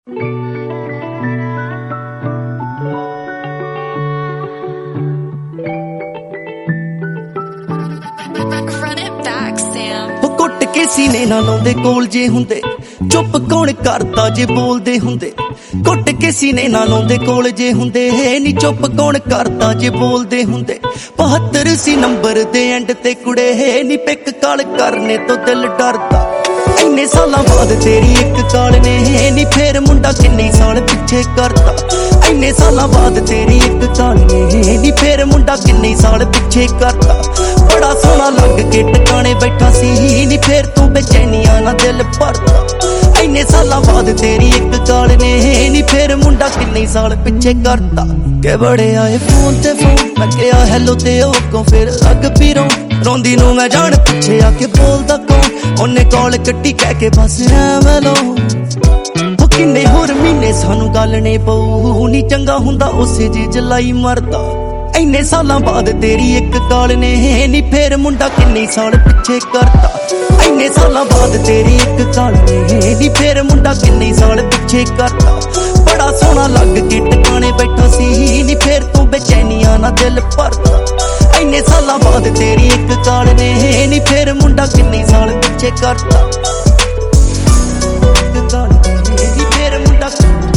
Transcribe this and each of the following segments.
ਘੁੱਟ ਕੇ ਸੀਨੇ ਨਾ ਲਾਉਂਦੇ ਕੋਲ ਜੇ ਹੁੰਦੇ, ਚੁੱਪ ਕੌਣ ਕਰਦਾ ਜੇ ਬੋਲਦੇ ਹੁੰਦੇ। ਘੁੱਟ ਕੇ ਸੀਨੇ ਨਾ ਲਾਉਂਦੇ ਕੋਲ ਜੇ ਹੁੰਦੇ, ਨੀ ਚੁੱਪ ਕੌਣ ਕਰਦਾ ਜੇ ਬੋਲਦੇ ਹੁੰਦੇ। 72 ਸੀ ਨੰਬਰ ਦੇ ਐਂਡ ਤੇ ਕੁੜੇ, ਨੀ ਪਿੱਕ ਕਾਲ ਕਰਨੇ ਤੋਂ ਦਿਲ ਡਰਦਾ। ਇੰਨੇ ਸਾਲਾਂ ਬਾਅਦ ਤੇਰੀ ਇੱਕ ਕਾਲ ਨੇ, ਨੀ ਫੇਰ ਮੁੰਡਾ ਕਿੰਨੇ ਸਾਲ ਪਿੱਛੇ ਕਰਦਾ। ਇੰਨੇ ਸਾਲਾਂ ਬਾਅਦ ਤੇਰੀ ਇੱਕ ਕਾਲ ਨੇ, ਨੀ ਫੇਰ ਮੁੰਡਾ ਕਿੰਨੇ ਸਾਲ ਪਿੱਛੇ ਕਰਦਾ। ਬੜਾ ਸੋਹਣਾ ਲੱਗ ਕੇ ਟਿਕਾਣੇ ਬੈਠਾ ਸੀ, ਨੀ ਫੇਰ ਤੂੰ ਬੇਚੈਨੀਆਂ ਨਾਲ ਦਿਲ ਭਰਦਾ। ਇੰਨੇ ਸਾਲਾਂ ਬਾਅਦ ਤੇਰੀ ਇੱਕ ਕਾਲ ਨੇ, ਨੀ ਫੇਰ ਮੁੰਡਾ ਕਿੰਨੇ ਸਾਲ ਪਿੱਛੇ ਕਰਦਾ। ਕਿ ਬੜੇ ਆਏ ਫੋਨ ਤੇ ਫੋਨ, ਮੈਂ ਕਿਹਾ ਹੈਲੋ ਤੇ ਉਹ ਅੱਗੋਂ ਫੇਰ ਲੱਗ ਪਈ ਰੋਂਦੀ ਨੂੰ ਮੈਂ ਜਾਣ ਪਿੱਛੇ ਆ ਕੇ ਬੋਲਦਾ ਕੌਣ। ਉਹਨੇ ਕਾਲ ਕੱਟੀ ਕਹਿ ਕੇ ਬਸ ਐਵੇਂ ਲੋ, ਉਹ ਕਿੰਨੇ ਹੋਰ ਮਹੀਨੇ ਸਾਨੂੰ ਗੱਲ ਨੇ ਪਊ। ਨੀ ਚੰਗਾ ਹੁੰਦਾ ਉਸੇ ਜੀ ਜਲਾਈ ਮਰਦਾ। ਇੰਨੇ ਸਾਲਾਂ ਬਾਅਦ ਤੇਰੀ ਇੱਕ ਕਾਲ ਨੇ, ਨੀ ਫੇਰ ਮੁੰਡਾ ਕਿੰਨੇ ਸਾਲ ਪਿੱਛੇ ਕਰਦਾ। ਇੰਨੇ ਸਾਲਾਂ ਬਾਅਦ ਤੇਰੀ ਇੱਕ ਕਾਲ ਨੇ, ਨੀ ਫੇਰ ਮੁੰਡਾ ਕਿੰਨੇ ਸਾਲ ਪਿੱਛੇ ਕਰਦਾ। ਬੜਾ ਸੋਹਣਾ ਲੱਗ ਕੇ ਟਿਕਾਣੇ ਬੈਠਾ ਸੀ, ਨੀ ਫੇਰ ਤੂੰ ਬੇਚੈਨੀਆਂ ਨਾਲ ਦਿਲ ਭਰਦਾ। ਇੰਨੇ ਸਾਲਾਂ ਬਾਅਦ ਤੇਰੀ ਇੱਕ ਕਾਲ ਨੇ, ਨੀ ਫੇਰ ਮੁੰਡਾ ਕਿੰਨੇ ਸਾਲ ਪਿੱਛੇ ਕਰਦਾ। ਇੱਕ ਕਾਲ ਨੇ, ਨੀ ਫੇਰ ਮੁੰਡਾ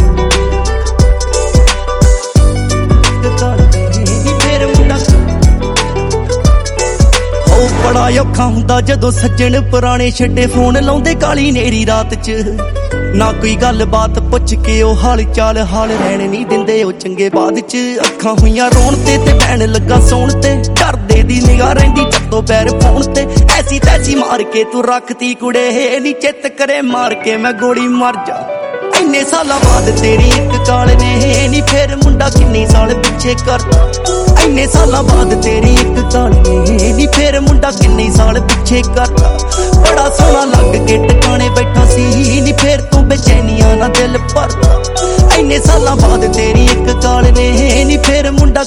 ਬੜਾ ਔਖਾ ਹੁੰਦਾ ਜਦੋਂ ਸੱਜਣ ਪੁਰਾਣੇ ਛੱਡੇ ਫੋਨ ਲਾਉਂਦੇ ਕਾਲੀ ਨੇਰੀ ਰਾਤ ਚ। ਨਾ ਕੋਈ ਗੱਲ ਬਾਤ ਪੁੱਛ ਕੇ ਉਹ ਹਾਲ ਚਾਲ ਰਹਿਣ ਨਹੀਂ ਦਿੰਦੇ ਉਹ ਚੰਗੇ ਬਾਅਦ ਚ। ਅੱਖਾਂ ਹੋਈਆਂ ਰੋਣ ਤੇ ਬਹਿਣ ਲੱਗਾ ਸੌਣ ਤੇ, ਡਰਦੇ ਦੀ ਨਿਗਾਹ ਰਹਿੰਦੀ ਚੱਤੋ ਪੈਰ ਫੋਨ ਤੇ। ਐਸੀ ਤੈਸੀ ਮਾਰ ਕੇ ਤੂੰ ਰੱਖਤੀ ਕੁੜੇ, ਨੀ ਚਿੱਤ ਕਰੇ ਮਾਰ ਕੇ ਮੈਂ ਗੋਲੀ ਮਰ ਜਾ। ਇੰਨੇ ਸਾਲਾਂ ਬਾਅਦ ਤੇਰੀ ਇੱਕ ਕਾਲ ਨੇ, ਨੀ ਫੇਰ ਮੁੰਡਾ ਕਿੰਨੇ ਸਾਲ ਪਿੱਛੇ ਕਰਦਾ। ਇੰਨੇ ਸਾਲਾਂ ਬਾਅਦ ਤੇਰੀ ਇੱਕ ਕਾਲ ਨੇ, ਨੀ ਫੇਰ ਮੁੰਡਾ ਕਿੰਨੇ ਸਾਲ ਪਿੱਛੇ ਕਰਦਾ। ਬੜਾ ਸੋਹਣਾ ਲੱਗ ਕੇ ਟਿਕਾਣੇ ਬੈਠਾ ਸੀ, ਨੀ ਫੇਰ ਤੂੰ ਬੇਚੈਨੀਆਂ ਨਾਲ ਦਿਲ ਭਰਦਾ। ਇੰਨੇ ਸਾਲਾਂ ਬਾਅਦ ਤੇਰੀ ਇੱਕ ਕਾਲ ਨੇ, ਨੀ ਫੇਰ ਮੁੰਡਾ।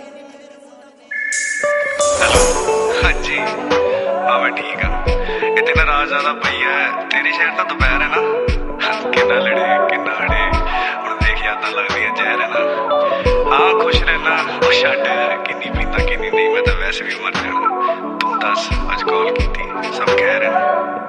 ਹੈਲੋ ਹਾਂਜੀ ਹਾਂ ਮੈਂ ਠੀਕ ਆ। ਇੱਥੇ ਨਾਰਾਜ਼ ਜ਼ਿਆਦਾ ਪਈ ਹੈ, ਤੇਰੀ ਸ਼ਹਿਰ ਤਾਂ ਦੁਪਹਿਰ ਹੈ ਨਾ। ਕਿੰਨਾ ਲੜੇ ਕਿੰਨਾ ਅੜੇ, ਹੁਣ ਦੇਖ ਯਾਦਾਂ ਲੱਗਦੀਆਂ ਜ਼ਹਿਰ ਹੈ ਨਾ। ਹਾਂ ਖੁਸ਼ ਰਹਿਣਾ ਉਹ ਛੱਡ, ਕਿੰਨੀ ਪੀਂਦਾ ਕਿੰਨੀ ਨਹੀਂ, ਮੈਂ ਤਾਂ ਵੈਸੇ ਵੀ ਮਰ ਜਾਣਾ। ਤੂੰ ਦੱਸ ਅੱਜ ਕਾਲ ਕੀਤੀ ਸਭ ਕਹਿ ਰਹੇ ਨੇ।